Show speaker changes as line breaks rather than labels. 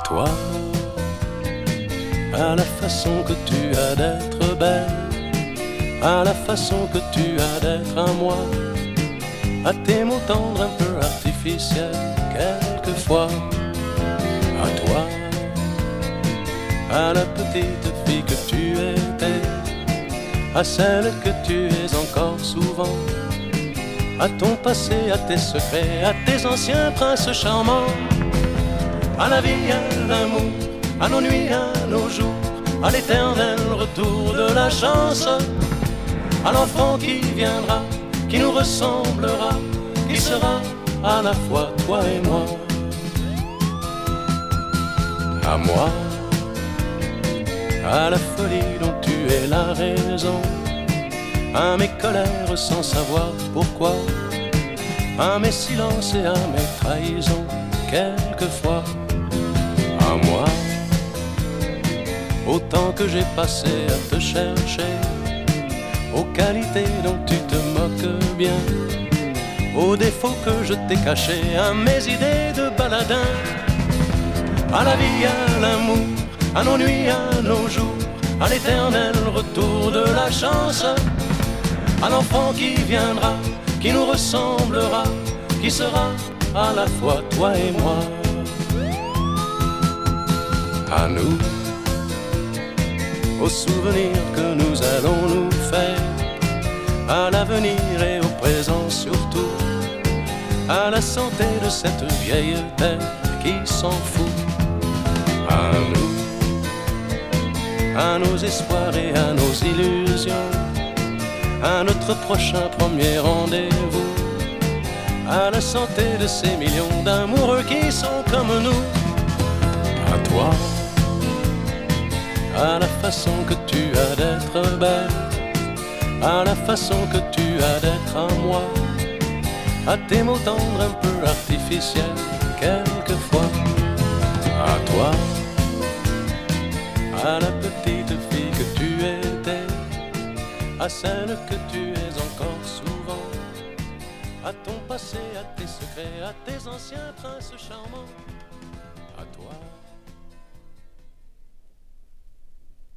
toi, à la façon que tu as d'être belle, à la façon que tu as d'être à moi, à tes mots tendres un peu artificiels quelquefois, à toi, à la petite fille que tu étais, à celle que tu es encore souvent, à ton passé, à tes secrets, à tes anciens princes charmants, à la vie, à l'amour, à nos nuits, à nos jours, à l'éternel retour de la chance, à l'enfant qui viendra, qui nous ressemblera, qui sera à la fois toi et moi. À moi, à la folie dont tu es la raison, à mes colères sans savoir pourquoi, à mes silences et à mes trahisons quelquefois. À moi, au temps que j'ai passé à te chercher, aux qualités dont tu te moques bien, aux défauts que je t'ai cachés, à mes idées de baladin, à la vie, à l'amour, à nos nuits, à nos jours, à l'éternel retour de la chance, à l'enfant qui viendra, qui nous ressemblera, qui sera à la fois toi et moi. À nous, aux souvenirs que nous allons nous faire, à l'avenir et au présent surtout, à la santé de cette vieille terre qui s'en fout. À nous, à nos espoirs et à nos illusions, à notre prochain premier rendez-vous, à la santé de ces millions d'amoureux qui sont comme nous. À toi, à la façon que tu as d'être belle, à la façon que tu as d'être à moi, à tes mots tendres un peu artificiels quelquefois. À toi, à la petite fille que tu étais, à celle que tu es encore souvent, à ton passé, à tes secrets, à tes anciens princes charmants.